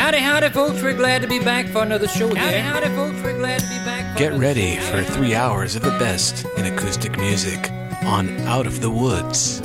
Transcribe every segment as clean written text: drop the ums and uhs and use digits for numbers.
Howdy, howdy, folks. We're glad to be back for another show. Howdy, folks. We're glad to be back for Get ready for 3 hours of the best in acoustic music on Out of the Woods.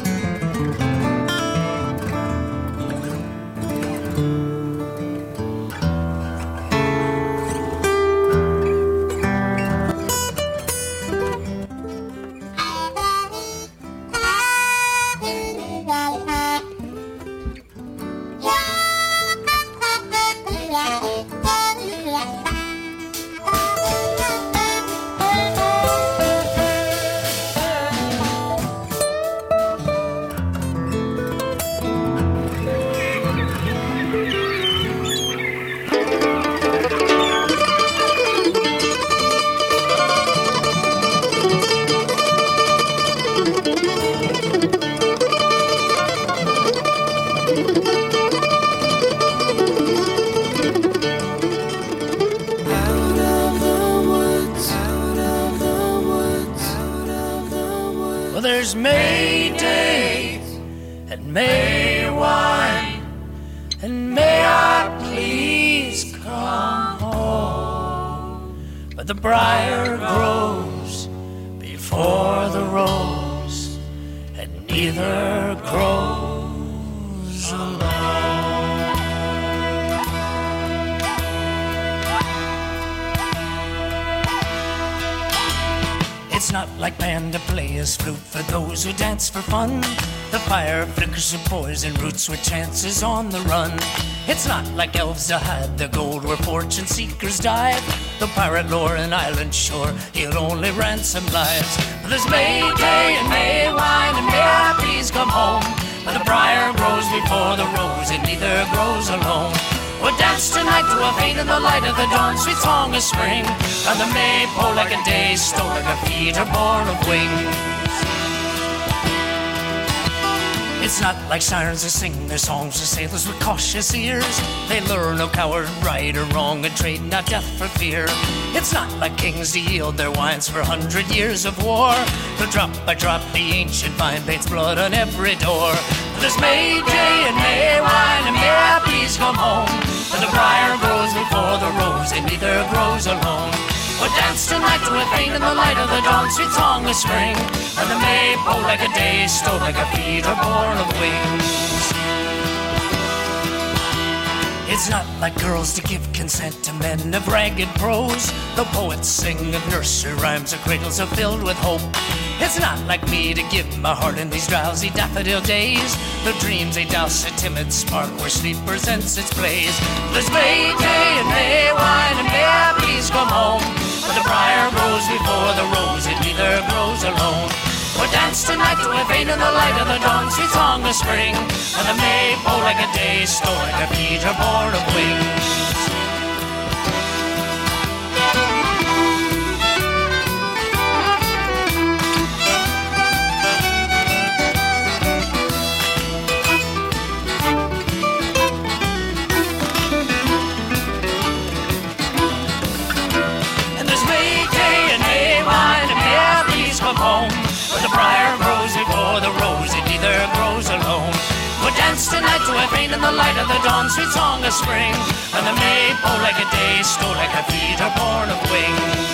There's May Day and May wine, and may I please come home. But the briar grows before the rose, and neither grows alone. It's not like band to play his flute for those who dance for fun. The fire flickers and poison roots with chances on the run. It's not like elves to hide the gold where fortune seekers dive. The pirate lore and island shore, he'll only ransom lives. But there's May Day and May wine, and may I please come home. But the briar grows before the rose, and neither grows alone. We'll dance tonight to a vein in the light of the dawn, sweet song of spring. And the maypole like a day stole, like her feet are born of wings. It's not like sirens who sing their songs to sailors with cautious ears. They learn no coward right or wrong and trade not death for fear. It's not like kings to yield their wines for 100 years of war. But drop by drop the ancient vine paints blood on every door. There's May Day and May wine, and may I please come home. But the briar grows before the rose, and neither grows alone. We'll dance tonight to a vein in the light of the dawn, sweet song of spring. And the maypole like a day stole, like her feet are born of wings. It's not like girls to give consent to men of ragged prose. The poets sing of nursery rhymes, the cradles are filled with hope. It's not like me to give my heart in these drowsy daffodil days. The dreams they douse a timid spark where sleep presents its blaze. There's May Day and May wine, and may I please come home. But the briar grows before the rose, it neither grows alone. We'll dance tonight to a vein in the light of the dawn, sweet song of spring. And the maypole like a day stole, like her feet are born of wings. And there's May Day and May wine, and may I please come home. But the briar grows before the rose, it neither grows alone. We'll dance tonight to a vein in the light of the dawn, sweet song of spring. And the maypole like a day stole, like her feet are born of wings.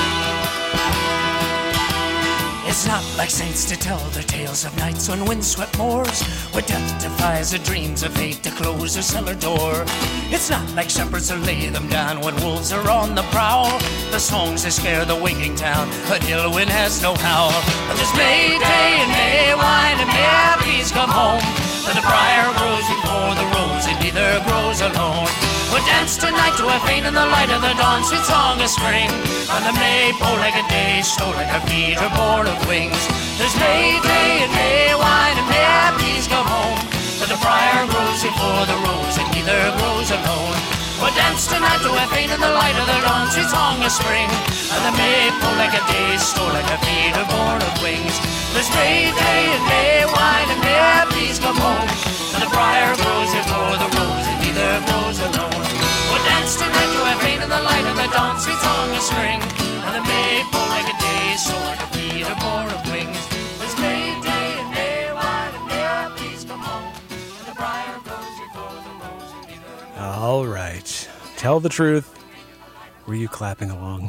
It's not like saints to tell their tales of nights on windswept moors, where death defies the dreams of fate to close her cellar door. It's not like shepherds to lay them down when wolves are on the prowl. The songs that scare the waking town, but ill wind has no howl. But there's May Day and May wine, and may I please come home. But the briar grows before the rose, it neither grows alone. We'll dance tonight to a vein in the light of the dawn, sweet song of spring. On the maypole like a day stole, like her feet are born of wings. There's May Day and May wine, and may I please come home. But the briar grows before the rose, it neither grows alone. We'll dance tonight to a vein in the light of the dawn, sweet song of spring. And the maypole like a day stole, like her feet are born of wings. There's May Day and May wine, and may I please come home. And the briar grows before the rose, it neither grows alone. We'll dance tonight to a vein in the light of the dawn, sweet song of spring. And the maypole like a day stole, like her feet are born of wings. There's May Day and May wine, and may I please come home. And the briar grows before the rose, it neither grows alone. All right. Tell the truth. Were you clapping along?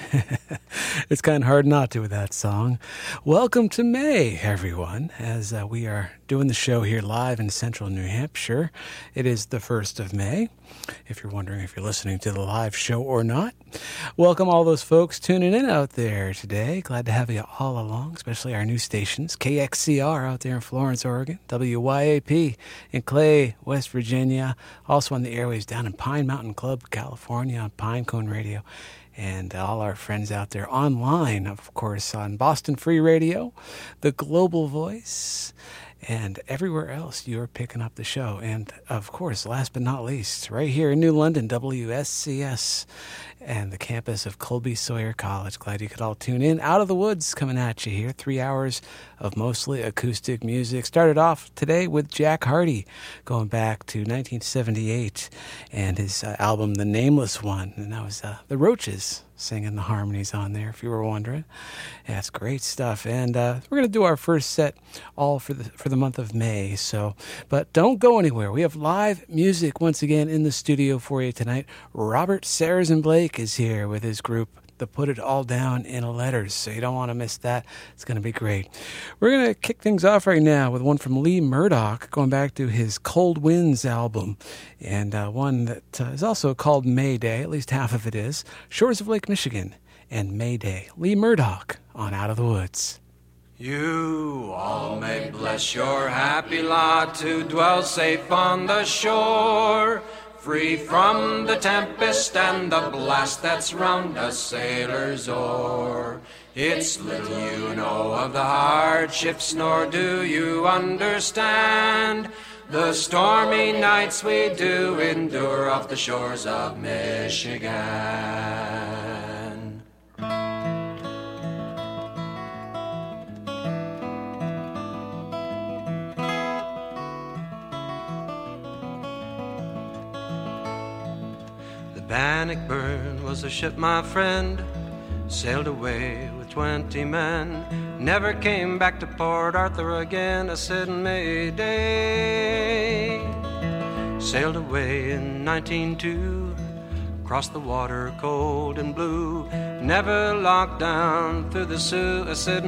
It's kind of hard not to with that song. Welcome to May, everyone, as we are doing the show here live in central New Hampshire. It is the 1st of May, if you're wondering if you're listening to the live show or not. Welcome all those folks tuning in out there today. Glad to have you all along, especially our new stations. KXCR out there in Florence, Oregon. WYAP in Clay, West Virginia. Also on the airwaves down in Pine Mountain Club, California on Pinecone Radio. And all our friends out there online, of course, on Boston Free Radio, the Global Voice, and everywhere else you're picking up the show. And, of course, last but not least, right here in New London, WSCS and the campus of Colby Sawyer College. Glad you could all tune in. Out of the Woods coming at you here. 3 hours of mostly acoustic music. Started off today with Jack Hardy, going back to 1978, and his album, The Nameless One. And that was the Roaches singing the harmonies on there, if you were wondering. Yeah, it's great stuff. And we're going to do our first set all for the month of May. But don't go anywhere. We have live music once again in the studio for you tonight. Robert Sarrazin Blake is here with his group, The Put It All Down in Letters, so you don't want to miss that. It's going to be great. We're going to kick things off right now with one from Lee Murdoch, going back to his Cold Winds album, and one that is also called Mayday, at least half of it is, Shores of Lake Michigan and Mayday. Lee Murdoch on Out of the Woods. You all may bless your happy lot to dwell safe on the shore, free from the tempest and the blast that's round a sailor's oar. It's little you know of the hardships, nor do you understand the stormy nights we do endure off the shores of Michigan. Bannockburn was a ship, my friend, sailed away with 20 men, never came back to Port Arthur again. I said Mayday. Sailed away in 1902, crossed the water cold and blue, never locked down through the Sioux. I said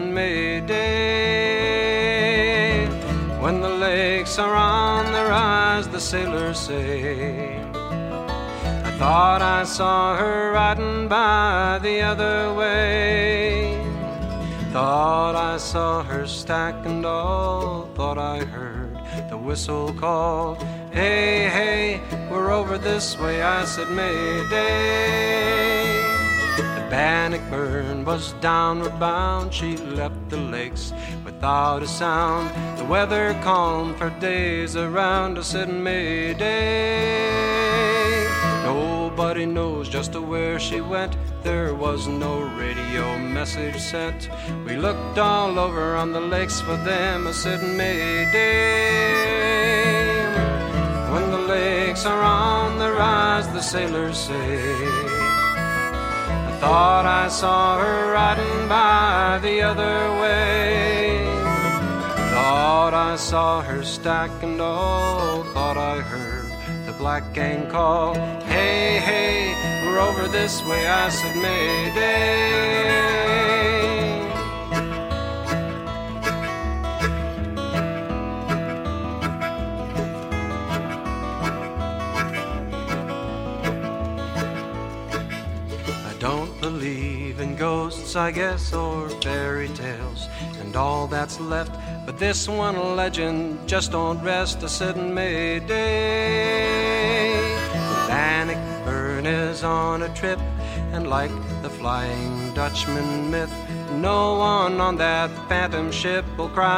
Mayday. When the lakes are on the rise, the sailors say, thought I saw her riding by the other way. Thought I saw her stacking all. Thought I heard the whistle call. Hey, hey, we're over this way. I said Mayday. The Bannockburn was downward bound. She left the lakes without a sound. The weather calmed for days around. I said Mayday. Nobody knows just where she went. There was no radio message sent. We looked all over on the lakes for them. I said Mayday. When the lakes are on the rise, the sailors say, I thought I saw her riding by the other way. Thought I saw her stacking all. Thought I heard the black gang call. Hey, hey, we're over this way. I said Mayday. I don't believe in ghosts, I guess, or fairy tales and all that's left, but this one legend just don't rest. I said Mayday. The Bannockburn is on a trip, and like the Flying Dutchman myth, no one on that phantom ship will cry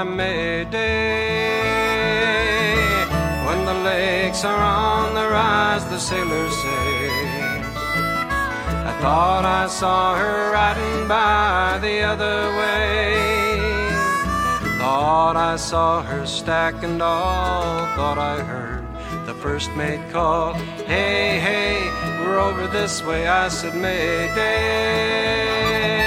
Mayday. When the lakes are on the rise, the sailors say, I thought I saw her riding by the other way. Thought I saw her stacking all. Thought I heard the first mate call. Hey, hey, we're over this way. I said Mayday.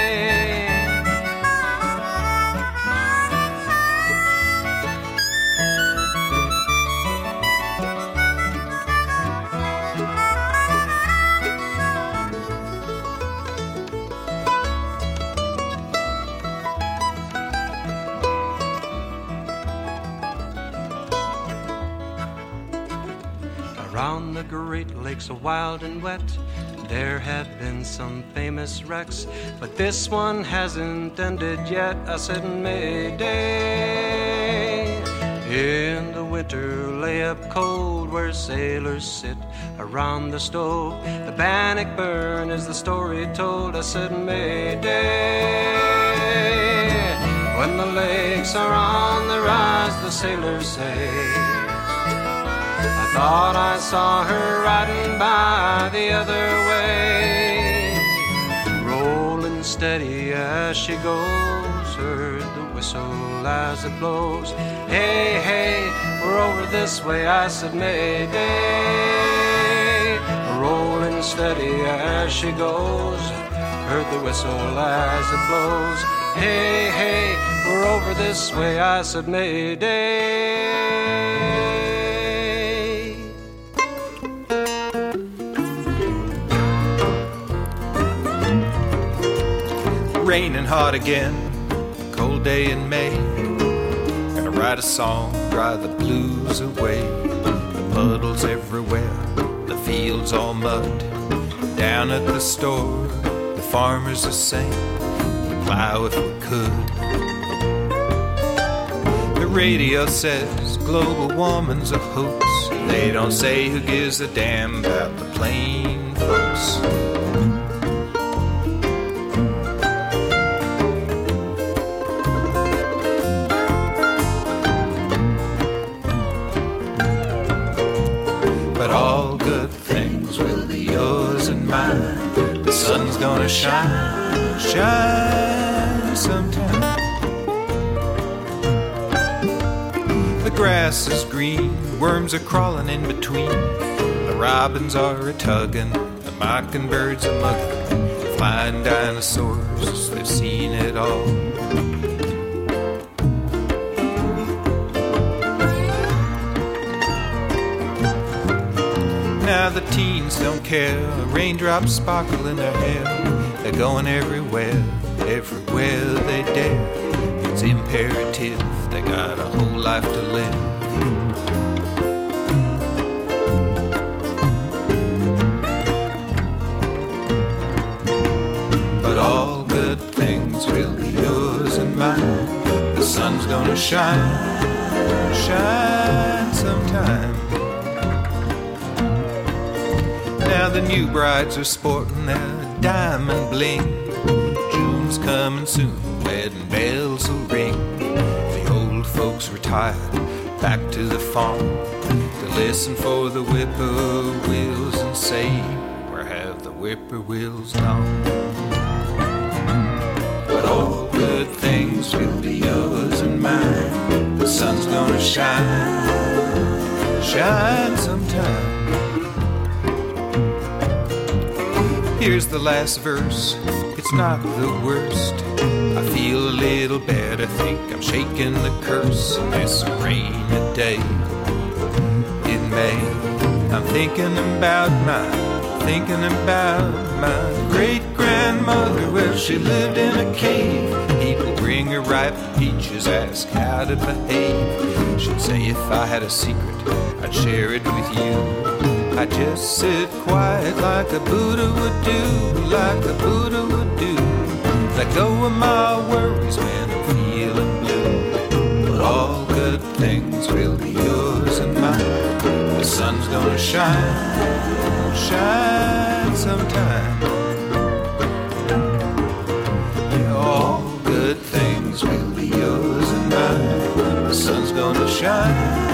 Great Lakes are wild and wet. There have been some famous wrecks, but this one hasn't ended yet. I said Mayday. In the winter lay up cold where sailors sit around the stove. The bannock burn is the story told. I said Mayday. When the lakes are on the rise, the sailors say, I thought I saw her riding by the other way, rolling steady as she goes, heard the whistle as it blows. Hey, hey, we're over this way, I said Mayday. Rolling steady as she goes, heard the whistle as it blows. Hey, hey, we're over this way, I said Mayday. Raining hot again, cold day in May. Gonna write a song, dry the blues away. The puddles everywhere, the fields all mud. Down at the store, the farmers are saying, we'd plow if we could. The radio says global warming's a hoax. They don't say who gives a damn about the plain folks. All good things will be yours and mine. The sun's gonna shine, shine sometime. The grass is green, worms are crawling in between. The robins are a-tugging, the mockingbirds are mugging. Flying dinosaurs, they've seen it all. Now the teens don't care, raindrops sparkle in their hair. They're going everywhere, everywhere they dare. It's imperative, they got a whole life to live. But all good things will be yours and mine. The sun's gonna shine, shine sometime. Now the new brides are sporting their diamond bling. June's coming soon, wedding bells will ring. The old folks retired back to the farm to listen for the whippoorwills and say, where have the whippoorwills gone? But all good things will be yours and mine. The sun's gonna shine, shine sometime. Here's the last verse, it's not the worst. I feel a little better, think I'm shaking the curse of this rainy day in May. I'm thinking about my great-grandmother. Well, she lived in a cave. People bring her ripe peaches, ask how to behave. She'd say if I had a secret, I'd share it with you. I just sit quiet like a Buddha would do, like a Buddha would do. Let go of my worries when I'm feeling blue. But all good things will be yours and mine. The sun's gonna shine, shine sometime. Yeah, all good things will be yours and mine. The sun's gonna shine.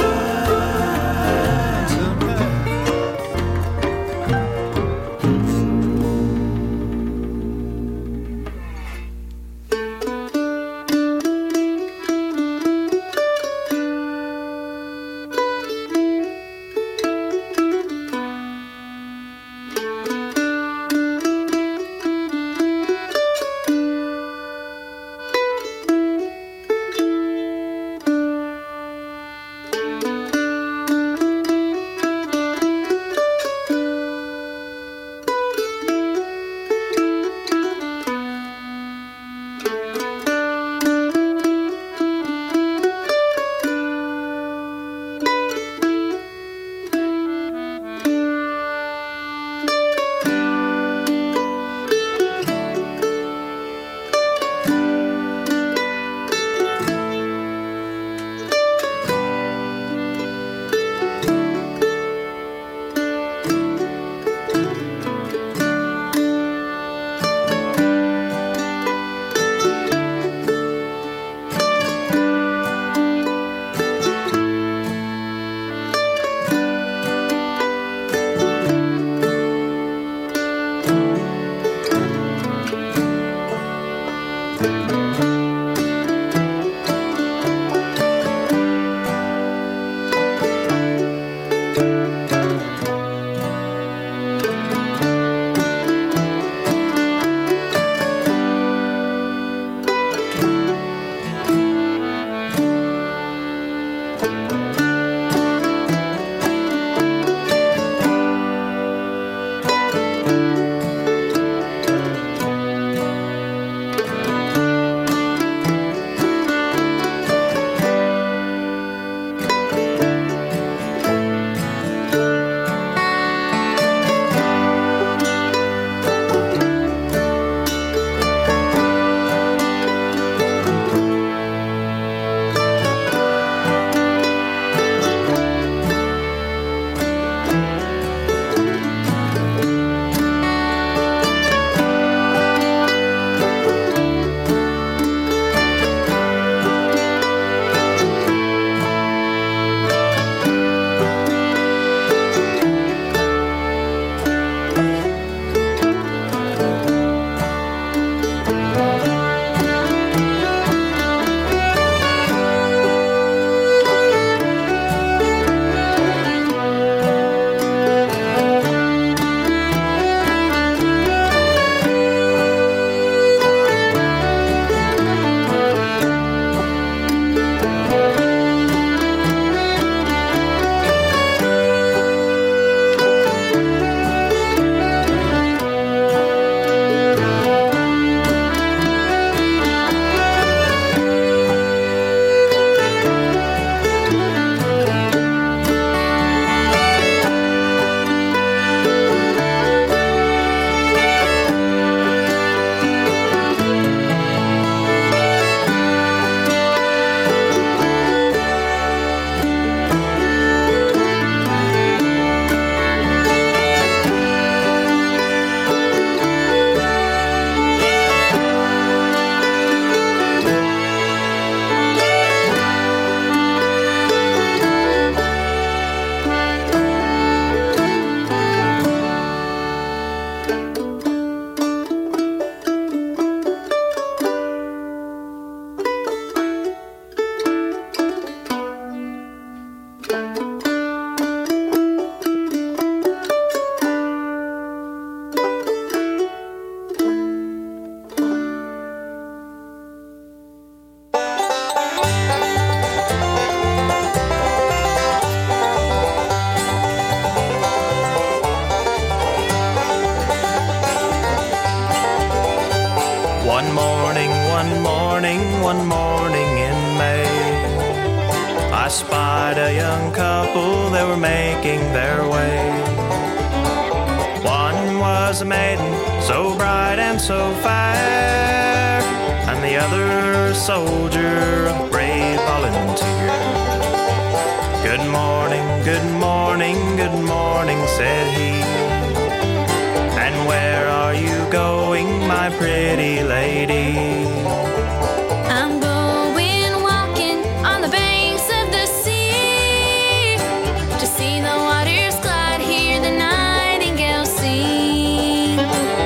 One morning in May, I spied a young couple, they were making their way. One was a maiden, so bright and so fair, and the other a soldier, a brave volunteer. Good morning, good morning, good morning, said he. And where are you going, my pretty lady? I'm going walking on the banks of the sea, to see the waters glide, hear the nightingale sing.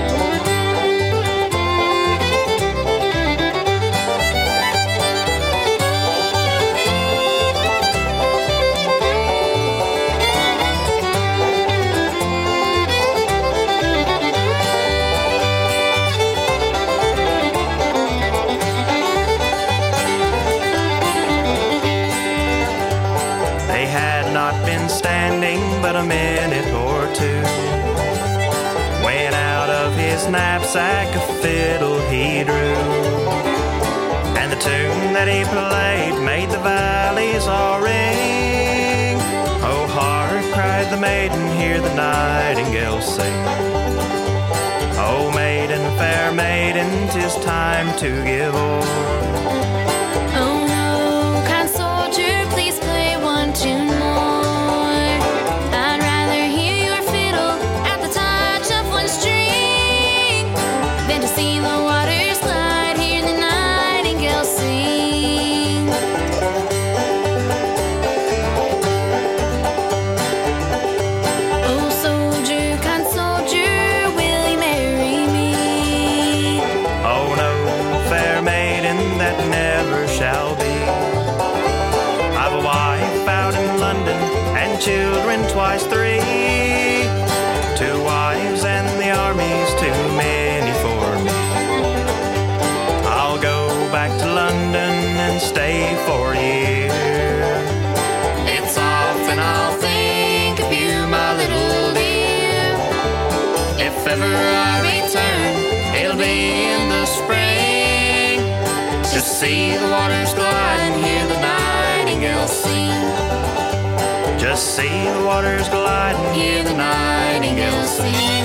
But a minute or two, when out of his knapsack a fiddle he drew, and the tune that he played made the valleys all ring. Oh, hark, cried the maiden, hear the nightingale sing. Oh, maiden, fair maiden, 'tis time to give o'er. Oh no, kind soldier, please play one tune more. See the waters glide, hear the nightingale sing. Oh soldier, kind soldier, will you marry me? Oh no, fair maiden, that never shall be. I've a wife out in London, and children twice three. 2 wives and the army's too many for me. I'll go back to London and stay for a year. It's often I'll think of you, my little dear. If ever I return, it'll be in the spring, to see the waters glide and hear the nightingale sing. Just see the waters glide and hear the nightingale sing.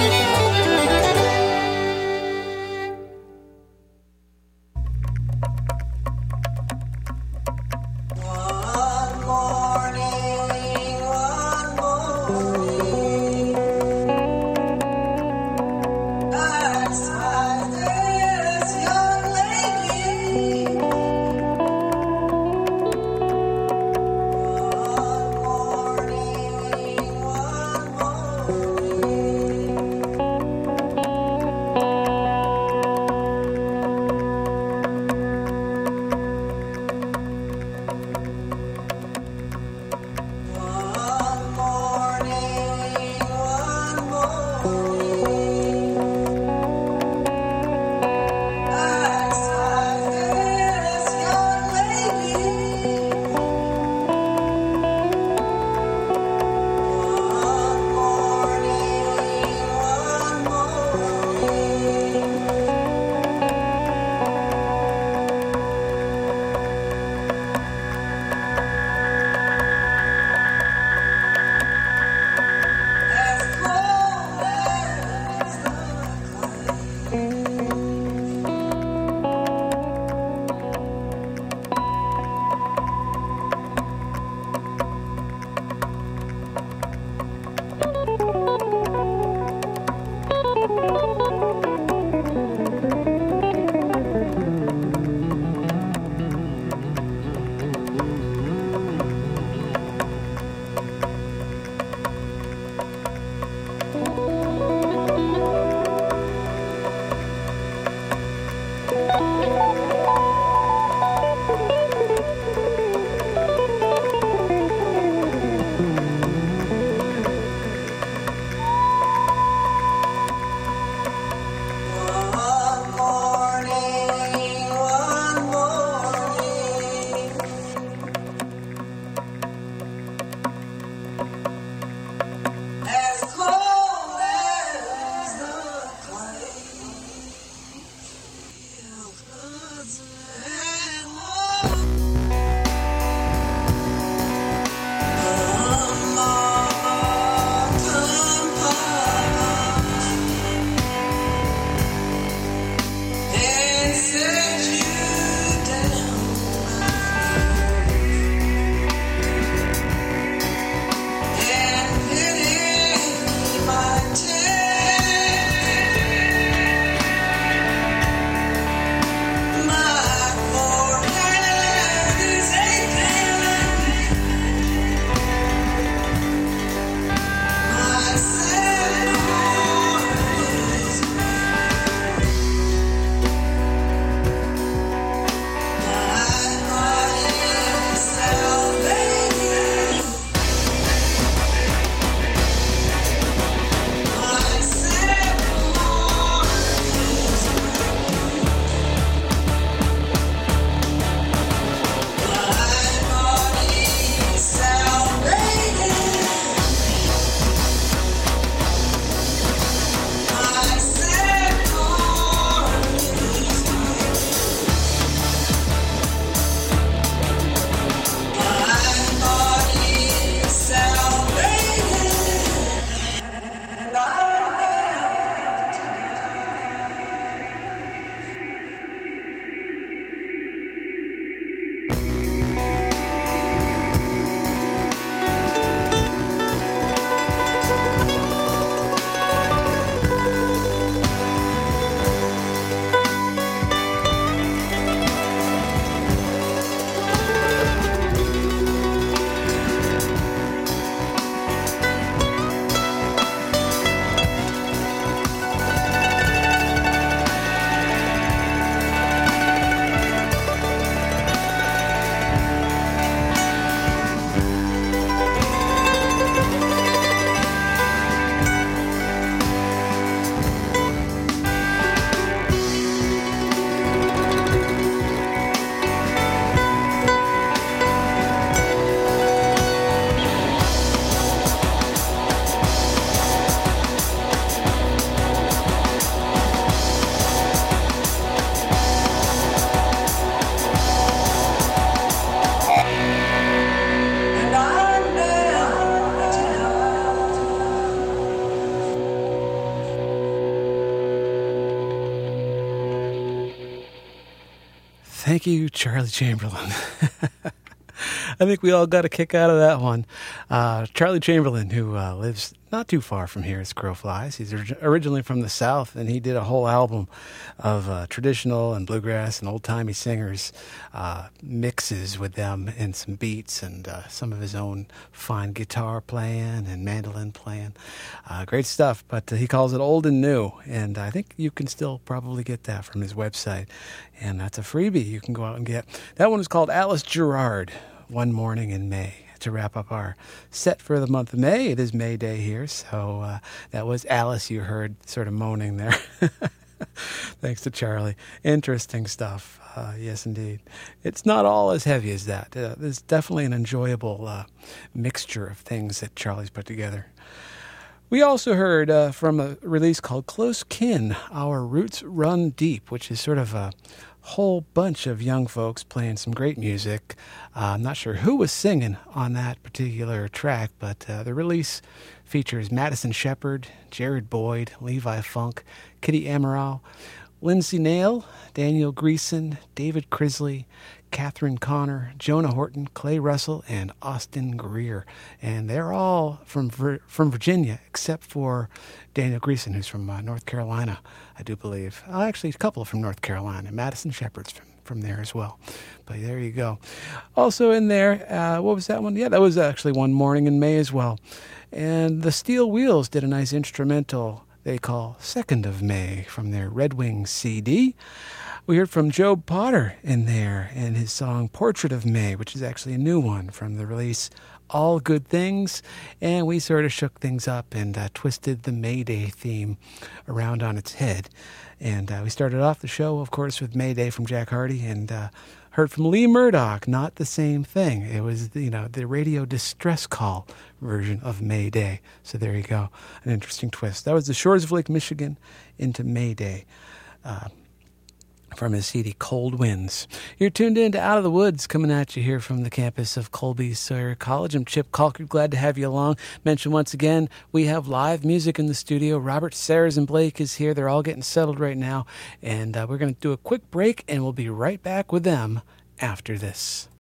Thank you, Charlie Chamberlain. I think we all got a kick out of that one. Charlie Chamberlain, who lives not too far from here as crow flies. He's originally from the South, and he did a whole album of traditional and bluegrass and old-timey singers, mixes with them and some beats and some of his own fine guitar playing and mandolin playing. Great stuff, but he calls it old and new, and I think you can still probably get that from his website, and that's a freebie you can go out and get. That one is called Alice Gerrard, One Morning in May. To wrap up our set for the month of May. It is May Day here, so that was Alice you heard sort of moaning there. Thanks to Charlie. Interesting stuff. Yes, indeed. It's not all as heavy as that. There's definitely an enjoyable mixture of things that Charlie's put together. We also heard from a release called Close Kin, Our Roots Run Deep, which is sort of a whole bunch of young folks playing some great music. I'm not sure who was singing on that particular track, but the release features Madison Shepard, Jared Boyd, Levi Funk, Kitty Amaral, Lindsay Nail, Daniel Greason, David Crisley, Catherine Connor, Jonah Horton, Clay Russell, and Austin Greer. And they're all from Virginia, except for Daniel Greason, who's from North Carolina, I do believe. Actually, a couple from North Carolina. Madison Shepard's from there as well. But there you go. Also in there, what was that one? Yeah, that was actually One Morning in May as well. And the Steel Wheels did a nice instrumental they call 2nd of May from their Red Wings CD. We heard from Job Potter in there and his song Portrait of May, which is actually a new one from the release All Good Things. And we sort of shook things up and twisted the May Day theme around on its head. And we started off the show, of course, with May Day from Jack Hardy and heard from Lee Murdoch, Not the Same Thing. It was, the radio distress call version of May Day. So there you go, an interesting twist. That was the Shores of Lake Michigan into May Day. From his CD Cold Winds. You're tuned in to Out of the Woods, coming at you here from the campus of Colby Sawyer College. I'm Chip Colker, glad to have you along. Mention once again, we have live music in the studio. Robert Sayers and Blake is here. They're all getting settled right now. And we're going to do a quick break, and we'll be right back with them after this.